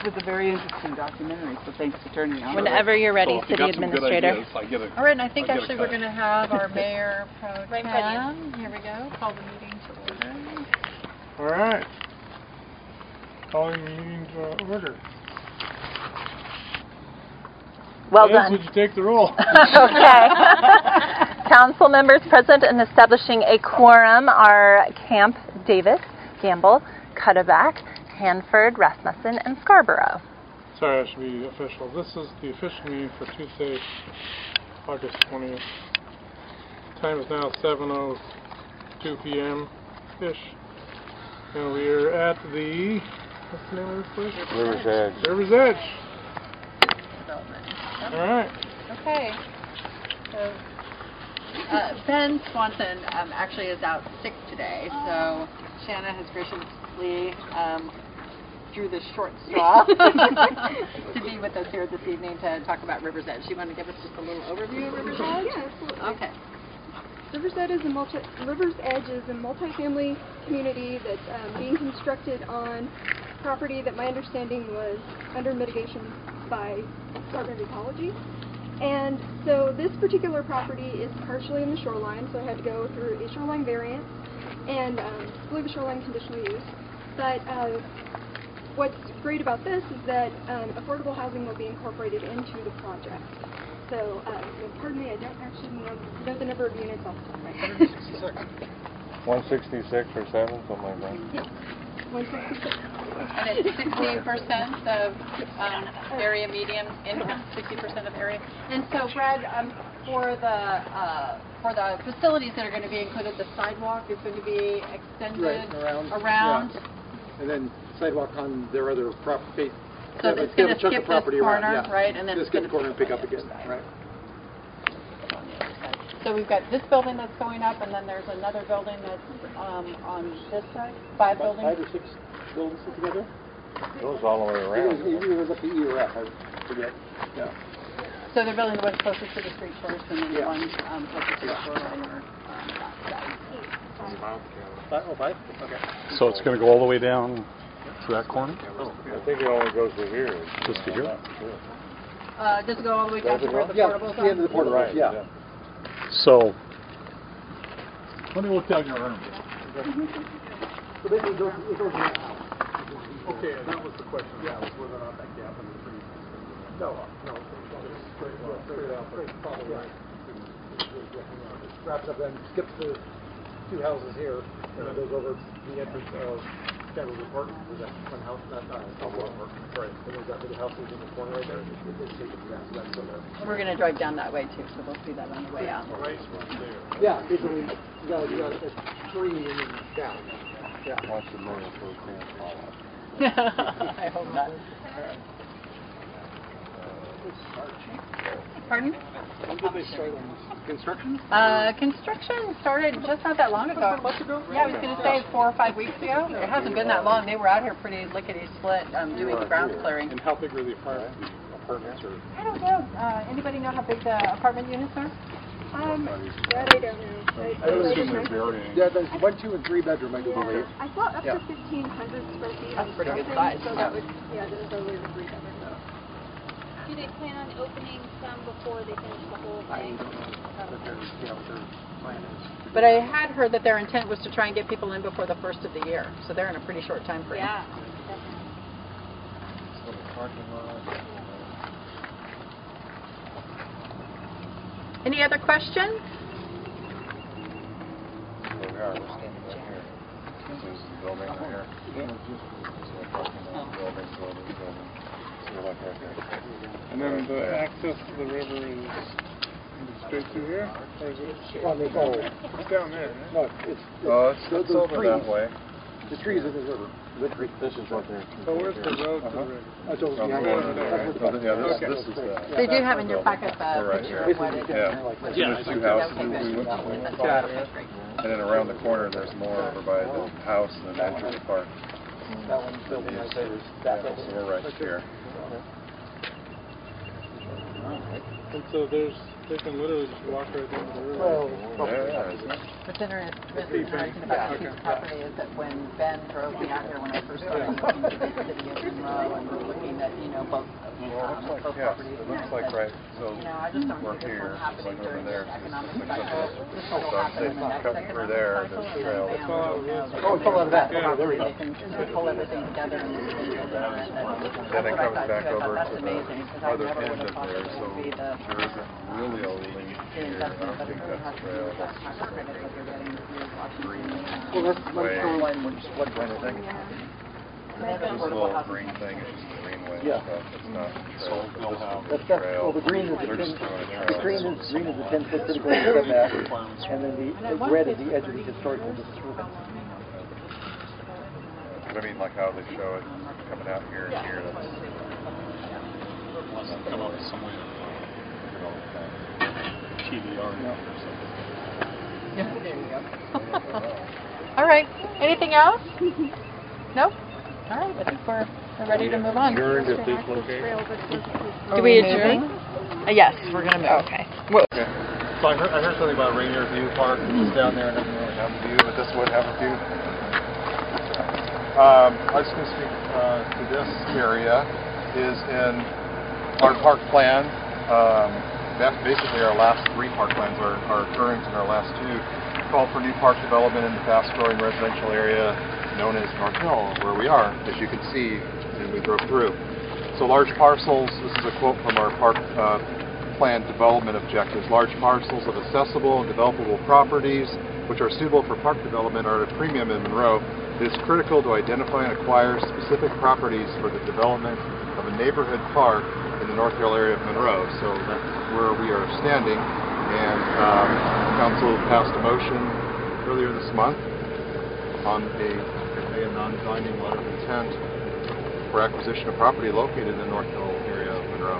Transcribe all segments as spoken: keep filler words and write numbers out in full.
was a very interesting documentary, so thanks for turning it on. Whenever you're ready, so City you Administrator. Ideas, I get a, All right, and I think I actually we're going to have our Mayor Pro Right, Tem. Here we go. Call the meeting to order. All right. Calling the meeting to order. Well Liz, done. would you take the roll? Okay. Council members present and establishing a quorum are Camp, Davis, Gamble, Cuddeback, Hanford, Rasmussen, and Scarborough. Sorry, I should be official. This is the official meeting for Tuesday, August twentieth. Time is now seven oh two p m ish. And we are at the, what's the name of this place? River's Edge. River's Edge. Development. All right. Okay. So uh, Ben Swanson um, actually is out sick today, so Shanna has graciously um, drew the short straw to be with us here this evening to talk about River's Edge. You want to give us just a little overview of River's Edge? Yeah, absolutely. Okay. River's Edge is a multi River's Edge is a multifamily community that's um, being constructed on property that my understanding was under mitigation by Department of Ecology. And so this particular property is partially in the shoreline, so I had to go through a shoreline variance and um, I believe a shoreline conditional use. But uh, what's great about this is that um, affordable housing will be incorporated into the project. So, uh, pardon me, I don't actually know, know the number of units off the top of my head. one sixty-six or seven, something like that. Yeah, one sixty-six. And it's sixty percent of um, area median income, sixty percent of area. And so, Brad, um, for the uh, for the facilities that are going to be included, the sidewalk is going to be extended right, around. around. Yeah. And then sidewalk on their other property. So it's going to skip this corner, around, yeah. right? And then just it's going skip to corner and pick up again, right? So we've got this building that's going up, and then there's another building that's um, on this side. Five About buildings. Five or six buildings put together. It goes all the way around. It was, it was up to E or F, I forget. Yeah. So they're building the one closest to the street first, and then Yeah. the one um, closest to the shoreline or um, that side. Five, oh, five? Okay. So it's going to go all the way down to that corner? Oh, I think it only goes to here. Just to here? Uh, does it go all the way down to where the yeah, portables the end of the portables, Right, yeah. yeah. So, let me look down your arm. So basically it goes, it goes in the house. Okay, and that was the question. Yeah, was whether or not that gap in the trees. No, no, it's straight, yeah, straight out, straight, probably right. Wraps up then, skips the two houses here, and then goes over the entrance of Campbell's apartment. There's that one house, not, not, not one apartment, right. And there's that little house in the corner right there. It's, it's taken to that, so that's still there. We're going to drive down that way too, so we'll see that on the way out. Right there. Yeah, basically, you got, you got a tree and then down. Yeah. Watch the moon before it can't fall off. I hope not. Pardon? When did they start on construction? Uh, construction started just not that long ago. Yeah, I was going to say four or five weeks ago. It hasn't been that long. They were out here pretty lickety-split um, doing the ground clearing. And how big are the apartments? apartments or? I don't know. Uh, anybody know how big the apartment units are? Um, that I don't know. I, I would I assume don't they're know. varying. Yeah, there's one, two, and three bedroom, I do Yeah, believe. I saw up Yeah. to fifteen hundred square feet. That's on pretty good something, size. So that would, yeah, that is over the three bedroom. Do they plan on opening some before they finish the whole I thing? don't know what their, you know, what their plan is. But I had heard that their intent was to try and get people in before the first of the year. So they're in a pretty short time frame. Yeah, So the parking lot. Any other questions? There we are, we're standing right here. This is the building right here. So the parking lot, building, building, building. So we're like right there. And then the access to the river is straight through here? Or is it? Well, I mean, oh, It's down there, right? no, it's, Oh, it's, the, it's the over trees. that way. The trees in the river. The tree. This is what they're. So where's the road to the Uh-huh. river? That's over Oh, behind over it. there, That's right? where the- Yeah, this, Okay. this is the. They do have in your packet We're the right picture here. of what it is. Yeah. Like- So there's two houses, we we went to one Got spot, it. and then around the corner, there's more over by the house and then entry park. That one's building right there. Yeah, so we're right here. And so there's, they can literally just walk right down the river. Well, Yeah. What's inter- what's interesting about this piece of property is that when Ben drove me out here when I first started looking at the city of Monroe and we're looking at, you know, both, Well, um, it looks both like, yes, properties. it looks and I like said, right, so You know, I just don't we're see this here, one it's happening like over during there. this economic So cycle. This one will so happen in the it's next cut economic through there, cycle. this And trail. then families will know that Oh, it's all out of that. they Oh, there we go. they can just pull everything together and and build it on it. And Then that's it what I comes thought back too. I thought over that's to the amazing because I other never end would have of thought there, that it so would be the there isn't really a link the here. I investment, don't but it think really that's has the to do trail. with that That's tax credit that they're getting through Washington. Well, let's, let's way. go. Floodplain, I think. They have This affordable little housing. green thing is just a greenway Yeah. stuff. It's not a trail. But this one's That's, a that's, trail. well, the green is the They're ten, just doing a the trail. green is, green is the ten foot critical setback, and then the, the red is the edge of the historical disturbance. But I mean, like how they show it coming out here and here. That's Come up with some way of, you know, T D R or something. Yeah, there you go. All right. Anything else? Nope. All right. I think we're we're ready to move on. Adjourned at this location. Do we adjourn? Uh, yes, we're going to move. Okay. Well, okay. So I heard, I heard something about Rainier View Park, which is down there and doesn't really have a view, but this would have a view. Um, I was going to speak uh, to this area is in our park plan. Um, that's basically our last three park plans, our, our current and our last two, call for new park development in the fast-growing residential area known as North Hill, where we are, as you can see, and we drove through. So large parcels, this is a quote from our park uh, plan development objectives. Large parcels of accessible and developable properties, which are suitable for park development, are at a premium in Monroe. It is critical to identify and acquire specific properties for the development of a neighborhood park in the North Hill area of Monroe. So that's where we are standing. And um, Council passed a motion earlier this month on a, a non-binding letter of intent for acquisition of property located in the North Hill area of Monroe.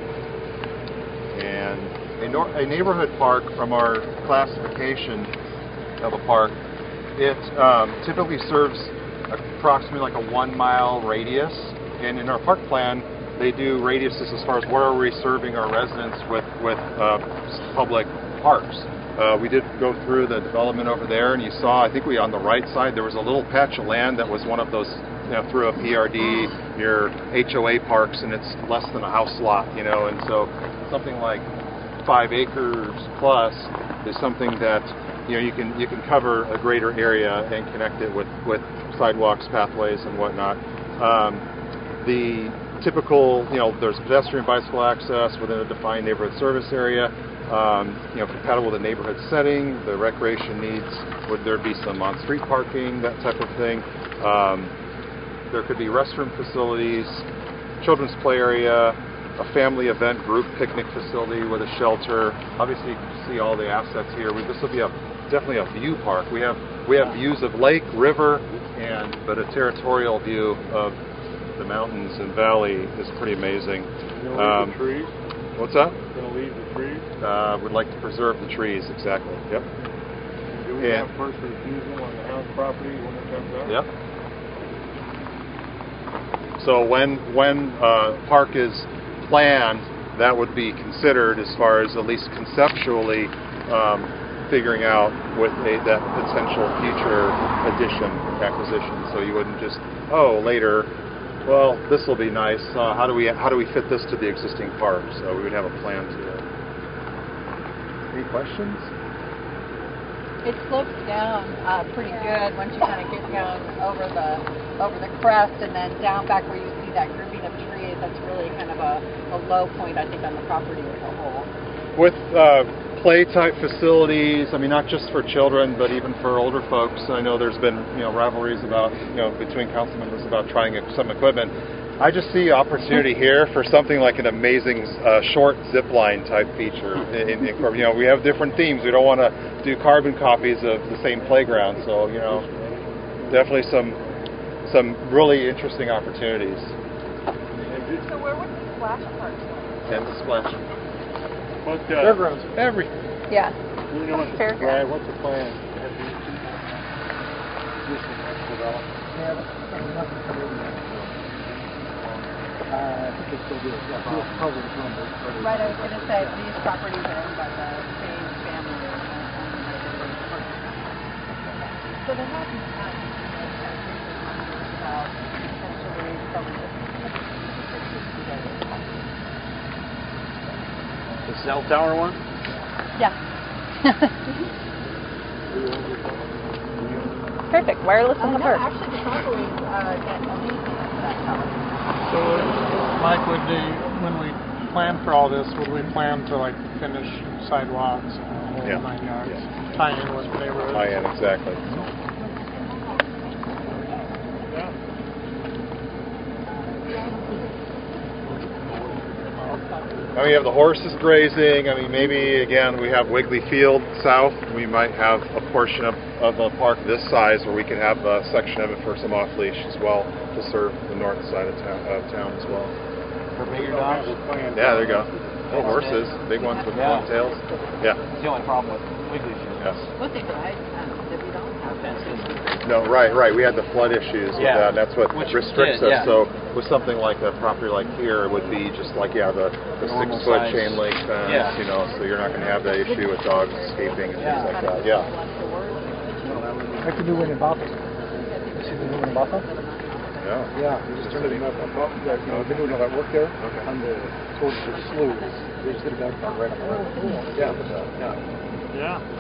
And a, nor a neighborhood park, from our classification of a park, it um, typically serves approximately like a one mile radius. And in our park plan, they do radiuses as far as where are we serving our residents with, with uh, public parks. Uh, we did go through the development over there, and you saw, I think we on the right side, there was a little patch of land that was one of those, you know, through a P R D, your H O A parks, and it's less than a house lot, you know, and so something like five acres plus is something that, you know, you can you can cover a greater area and connect it with, with sidewalks, pathways, and whatnot. Um, the typical, you know, there's pedestrian bicycle access within a defined neighborhood service area. Um, you know, compatible with the neighborhood setting, the recreation needs, would there be some on-street parking, that type of thing. Um, there could be restroom facilities, children's play area, a family event group picnic facility with a shelter. Obviously, you can see all the assets here. We, this will be a definitely a view park. We have we have views of lake, river, and but a territorial view of the mountains and valley is pretty amazing. You know, Um, leave the trees. what's that? Gonna leave the trees. Uh, would like to preserve the trees, exactly. Yep. Do we Yeah. have first refusal on the house property when it comes up? Yep. So when when uh, park is planned, that would be considered as far as at least conceptually um, figuring out what a, that potential future addition acquisition. So you wouldn't just oh later. Well, this will be nice. Uh, how do we how do we fit this to the existing park? So we would have a plan to it. Any questions? it slopes down uh, pretty good once you kind of get down over the over the crest, and then down back where you see that grouping of trees. That's really kind of a, a low point, I think, on the property as a whole. With uh, play type facilities, I mean, not just for children, but even for older folks. I know there's been, you know, rivalries about, you know, between council members about trying some equipment. I just see opportunity here for something like an amazing uh, short zip line type feature. In, in, you know, we have different themes. We don't want to do carbon copies of the same playground. So, you know, definitely some some really interesting opportunities. So where would the splash park go? And the splash. What, uh, Fairgrounds, every. Yeah. you know what's the plan? Fairgrounds. What's the plan? Yeah, nothing coming in. Uh, I think They still do, yeah, so it's probably the number. Right, I was going to say, these properties are owned by the same family. So they have these about potentially selling The cell tower one? Yeah. Perfect. Wireless in the park. Actually, the property, uh, get a lease on that tower. So, Mike, would the, when we plan for all this, would we plan to like finish sidewalks, and whole Yeah. nine yards, Yeah. tie in with neighborhoods? Tie in, exactly. I mean, you have the horses grazing. I mean, maybe, again, we have Wiggly Field south. We might have a portion of, of a park this size where we could have a section of it for some off-leash as well to serve the north side of town, of town as well. For bigger dogs? Yeah, there you go. Oh, horses, big ones with long tails. Yeah. That's the only problem with Wiggly Field. Yes. What they tried, um, that we don't have fences. No, right, right. We had the flood issues with Yeah. that. And that's what Which restricts did, us. yeah. So with something like a property like here, it would be just like, yeah, the, the Normal six-foot size. chain link fence, Yeah. you know, so you're not going to have that issue with dogs escaping and things like that. Yeah. Like the new one in Bothell. You see the new one in Bothell? Yeah. Yeah, we just turned it up. You know, I've been doing all that work there on the, towards the sloughs. They just did a dog park right up the road. Yeah, yeah. Yeah.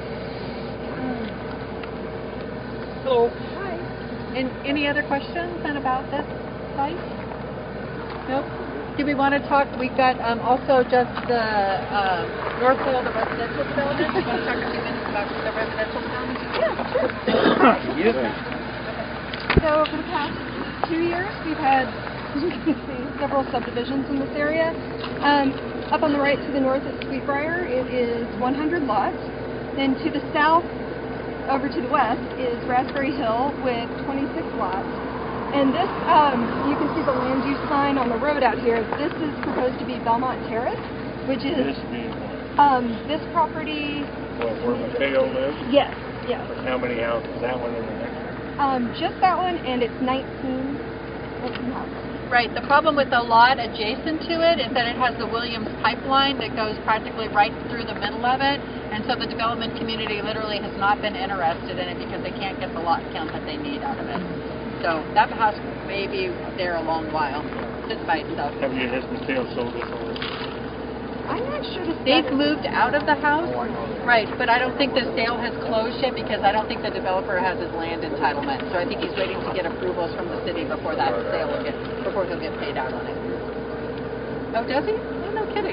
Hello. Hi. And any other questions then about this site? Nope. Do we want to talk? We've got um, also just the um, North Pole, the residential development. Do you want to talk a few minutes about the residential development? Yeah, sure. So for the past two years, we've had as you can see, several subdivisions in this area. Um, up on the right to the north is Sweetbriar. It is one hundred lots. Then to the south, over to the west, is Raspberry Hill with twenty-six lots. And this, um, you can see the land use sign on the road out here. This is proposed to be Belmont Terrace, which is This being um, this property. what, where Mateo lives? Yes, yes. How many houses? That one and the next one? Um, just that one, and it's nineteen, nineteen houses. Right. The problem with the lot adjacent to it is that it has the Williams pipeline that goes practically right through the middle of it, and so the development community literally has not been interested in it because they can't get the lot count that they need out of it. So that house may be there a long while, just by itself. Have you, has Mateo sold this already? I'm not sure the They've status- moved out of the house, right, but I don't think the sale has closed yet because I don't think the developer has his land entitlement. So I think he's waiting to get approvals from the city before that sale will get, before he'll get paid out on it. Oh, does he? Oh, no kidding.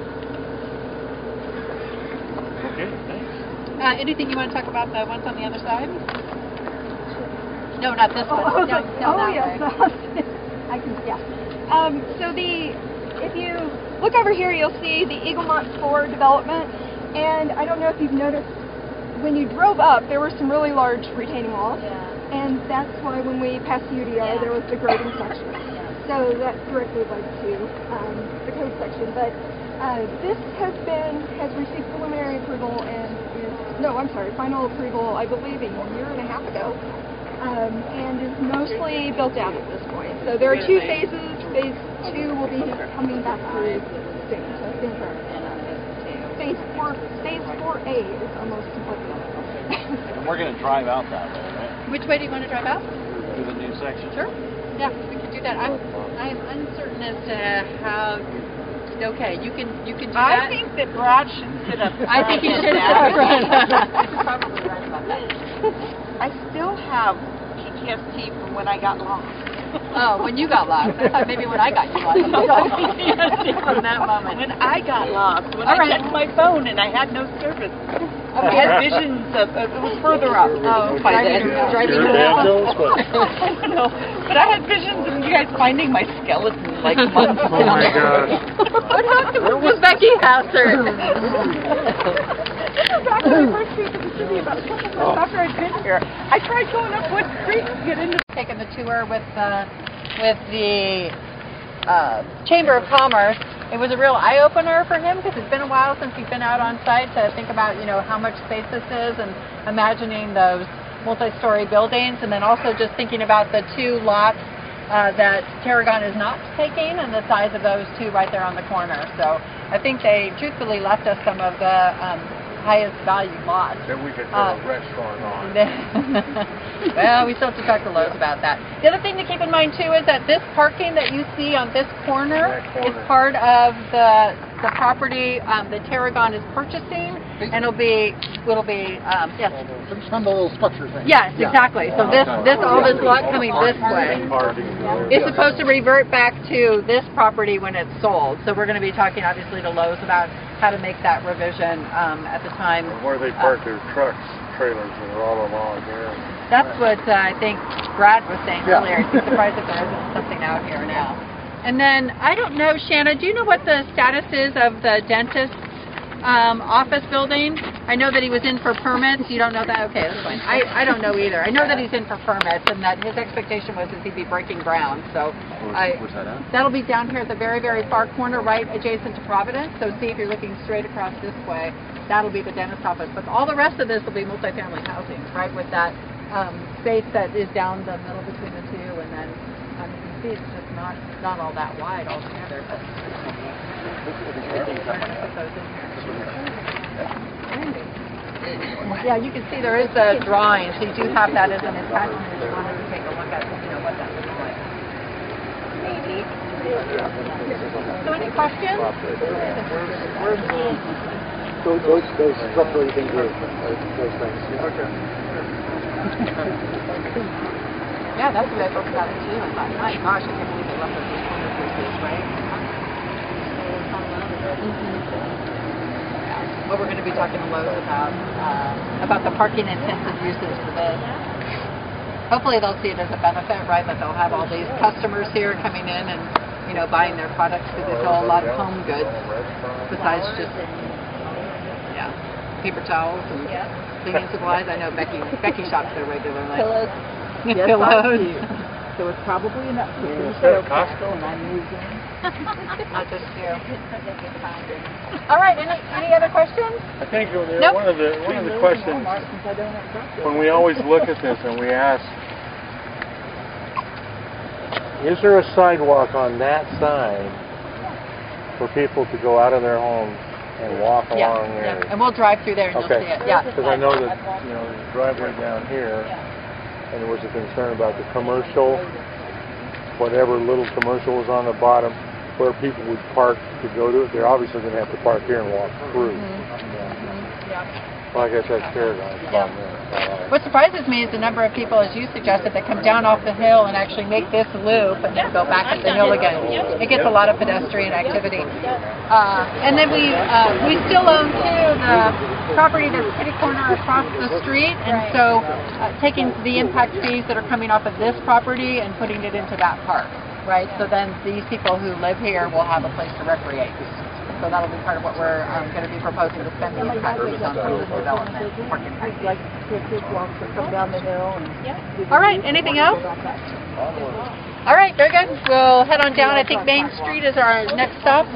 Okay, thanks. Uh, anything you want to talk about the ones on the other side? No, not this one. Oh, No, no, oh that yes, way. I can, yeah. Um, so the, if you look over here, you'll see the Eaglemont four development, and I don't know if you've noticed, when you drove up, there were some really large retaining walls, Yeah. and that's why when we passed the U D R, Yeah. there was the grading section. Yeah. So that directly led to um, the code section, but uh, this has been, has received preliminary approval and is, no, I'm sorry, final approval, I believe, a year and a half ago. Um, and is mostly built out at this point. So there are two phases. Phase two will be coming back through soon. So I think phase four, phase four A is almost completely on. And we're going to drive out that way, right? Which way do you want to drive out? To the new section? Sure. Yeah, we can do that. I'm, I'm uncertain as to how. Okay, you can you can do that. I think that Brad should sit up front. I think you and should that. sit up front. You're probably right about that. I still have P T S D from when I got lost. Oh, when you got lost. I thought maybe when I got you lost. You got P T S D from that moment. When I got lost, when All I right. checked my phone and I had no service. I had visions of, of it was further up. Oh, by driving, then. driving You're around. Jones, but I don't know, but I had visions of you guys finding my skeleton like months oh my gosh. What happened? Where was Becky Hasser? This is back when I first came to the city about a couple months after I'd been here. I tried going up Wood Creek to get into Taking the tour with uh, with the uh, Chamber of Commerce. It was a real eye-opener for him because it's been a while since he's been out on site to think about, you know, how much space this is and imagining those multi-story buildings, and then also just thinking about the two lots uh, that Tarragon is not taking, and the size of those two right there on the corner. So I think they truthfully left us some of the um, highest value lots. Then we could put Uh, a restaurant on. Well, we still have to talk to Lowe's about that. The other thing to keep in mind too is that this parking that you see on this corner, That corner. is part of the the property um, that Tarragon is purchasing, and it'll be it'll be um, yes. Some of the little structure things. Yes, exactly. So this this all this lot coming this way is supposed to revert back to this property when it's sold. So we're going to be talking obviously to Lowe's about how to make that revision um, at the time. Where they park their trucks, trailers that are all along there. That's what uh, I think Brad was saying Yeah. earlier. He's surprised if there isn't something out here now. And then, I don't know, Shanna, do you know what the status is of the dentist um, office building? I know that he was in for permits. You don't know that? Okay, that's fine. I, I don't know either. I know that he's in for permits and that his expectation was that he'd be breaking ground. So I, Where's that at? that'll be down here at the very, very far corner, right adjacent to Providence. So see if you're looking straight across this way, that'll be the dentist office. But all the rest of this will be multifamily housing, right, with that um, space that is down the middle between the two, and then um, you can see it's just not not all that wide altogether. But we're going to put those in here. Yeah, you can see there is a drawing, so you do have that as an attachment if you wanted to take a look at, you know, what that looks like. Maybe. So any questions? Those, those, those structurally things are, are those things. Okay. Yeah, that's what I focused on it too. I thought, my gosh, I can't believe they left us this corner pieces, right? Yeah. Well, we're going to be talking to Lowe's about uh, about the parking intensive uses for this. Hopefully they'll see it as a benefit, right? That they'll have all these customers here coming in and, you know, buying their products because they sell a lot of home goods besides just, yeah, paper towels and cleaning supplies. I know Becky Becky shops there regularly. Pillows. Yes, Pillows. I do. So it's probably enough for Yeah, the it's sales at tax, Costco. and I'm using. Not just you. All right. Any any other questions? I think uh, Nope. one of the one of the questions when we always look at this and we ask, is there a sidewalk on that side for people to go out of their homes and walk Yeah, along there? yeah. And we'll drive through there and Okay. you'll see it. Yeah. Because I know that, you know, there's a driveway down here, and there was a concern about the commercial, whatever little commercial was on the bottom, where people would park to go to it. They're obviously going to have to park here and walk through. Yeah. Well, I guess that's Tarragon. Yeah. What surprises me is the number of people, as you suggested, that come down off the hill and actually make this loop and then go back up the hill again. It gets a lot of pedestrian activity. Uh, and then we uh, we still own too the property that's kitty corner across the street, and so uh, taking the impact fees that are coming off of this property and putting it into that park, right? So then these people who live here will have a place to recreate. So that'll be part of what we're um, going to be proposing to spend the impact fees on for this development. Park impact fees. Like kids walk to come down the hill and. All right, anything else? All right, very good. We'll head on down. I think Main Street is our next stop.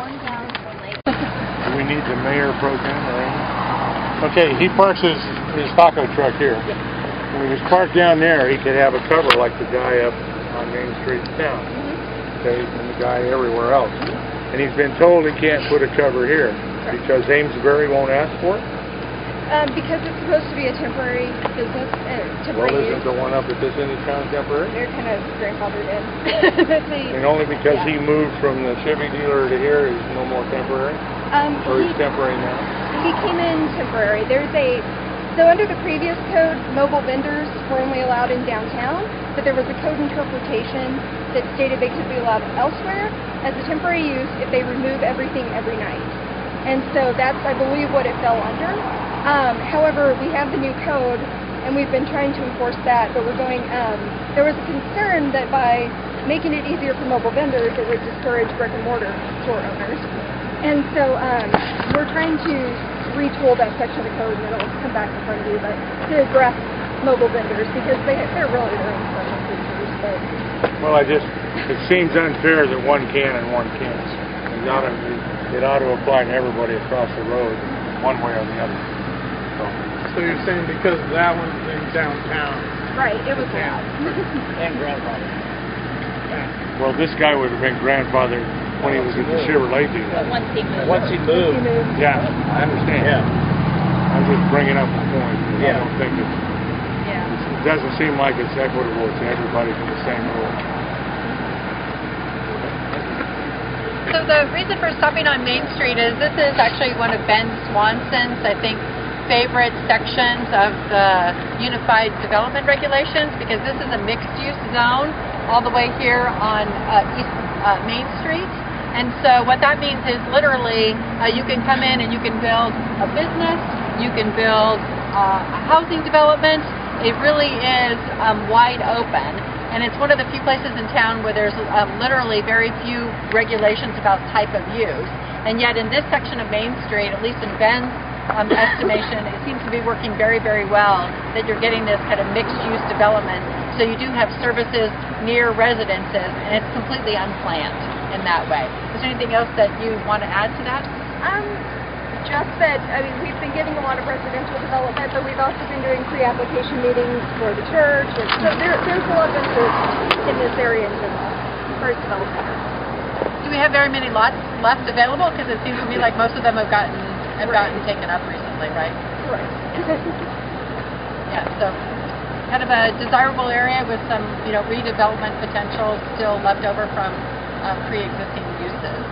Do we need the mayor pro tem or anything? Okay, he parks his, his taco truck here. When he was parked down there, he could have a cover like the guy up on Main Street in town. Okay, and the guy everywhere else. And he's been told he can't put a cover here because Amesbury won't ask for it. Um, because it's supposed to be a temporary business, uh, Well, temporary isn't use. the one up at this end of town temporary? They're kind of grandfathered in. But they, And only because yeah. he moved from the Chevy dealer to here, he's no more temporary? um, Or he, he's temporary now? he came in temporary. There's a, so under the previous code, mobile vendors were only allowed in downtown, but there was a code interpretation that stated they could be allowed elsewhere as a temporary use if they remove everything every night. And so that's, I believe, what it fell under. Um, however, we have the new code, and we've been trying to enforce that, but we're going, um, there was a concern that by making it easier for mobile vendors, it would discourage brick and mortar store owners. And so um, we're trying to retool that section of the code, and it'll come back in front of you, but to address mobile vendors, because they, they're really their own special features. But Well, I just, it seems unfair that one can and one can't. It ought to, it ought to apply to everybody across the road, one way or the other. So, So you're saying because that one's in downtown? right, it was Yeah. bad. And grandfather. Well, this guy would have been grandfathered when he was at the Chevrolet dealer. But once he moved. Once he moved. Yeah, I understand. Yeah. I'm just bringing up the point. I Yeah. don't think it's, Yeah. it doesn't seem like it's equitable to everybody for the same rule. So the reason for stopping on Main Street is this is actually one of Ben Swanson's, I think, favorite sections of the Unified Development Regulations, because this is a mixed-use zone all the way here on uh, East uh, Main Street. And so what that means is literally uh, you can come in and you can build a business, you can build uh, a housing development. It really is um, wide open. And it's one of the few places in town where there's um, literally very few regulations about type of use. And yet in this section of Main Street, at least in Ben's um, estimation, it seems to be working very, very well, that you're getting this kind of mixed-use development. So you do have services near residences, and it's completely unplanned in that way. Is there anything else that you want to add to that? Um, just that, I mean, we've been getting a lot of residential development, but we've also been doing pre-application meetings for the church. And so there, there's a lot of interest in this area in general for development. Do we have very many lots left available? Because it seems to me like most of them have gotten have gotten taken up recently, right? Right. Yeah, so kind of a desirable area with some, you know, redevelopment potential still left over from um, pre-existing uses.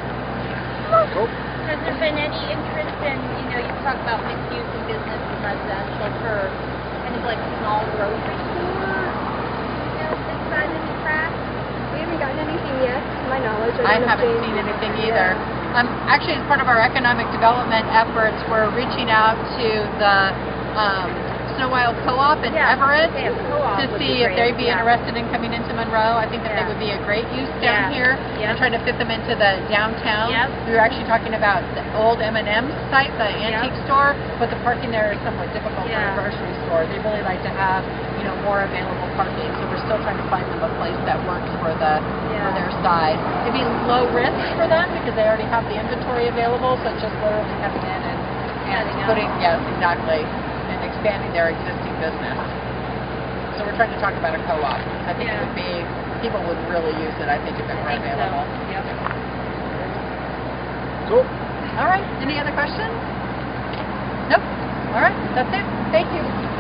Has there been any interest in, you know, you talk about mixed use and business and residential for kind of like small grocery store, you know, this side of the track? We haven't gotten anything yet, to my knowledge. I don't know if haven't they- seen anything either. Um, actually, as part of our economic development efforts, we're reaching out to the um, Snow Wild Co-op in Yeah, Everett they have co-op to would see be if they'd great, be yeah. interested in coming into Monroe. I think that they Yeah. would be a great use down Yeah, here yep. and trying to fit them into the downtown. Yep. We were actually talking about the old M and M site, the antique store, but the parking there is somewhat difficult Yeah. for a grocery store. They really like to have, you know, more available parking, so we're still trying to find them a place that works for the for Yeah. their side. It'd be low risk for them because they already have the inventory available, so it's just literally coming in and, and Adding up. putting, yes, exactly, and expanding their existing business. So we're trying to talk about a co-op. I think it Yeah. would be, people would really use it, I think, if it were I think so. available. Yep. Cool. All right, any other questions? Nope. All right, that's it. Thank you.